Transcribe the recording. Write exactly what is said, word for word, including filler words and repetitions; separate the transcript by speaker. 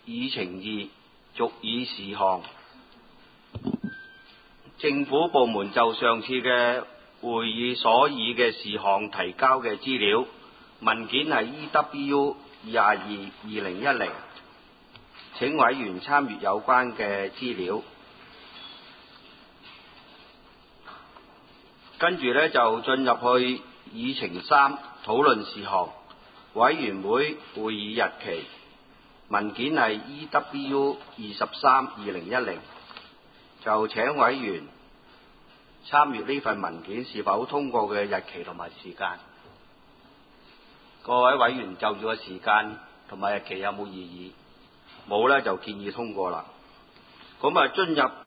Speaker 1: 議程二，續議事項。政府部門就上次嘅會議所議嘅事項提交嘅資料文件係 E W 二二二二零一零，請委員參閱有關嘅資料。跟住呢，就進入去議程三，討論事項。委員會會議日期文件係 E W 二十三二零一零，就請委員參閱呢份文件是否通過嘅日期同埋時間。各位委員就住個時間同埋日期有冇異議？冇呢，就建議通過啦。咁啊，進入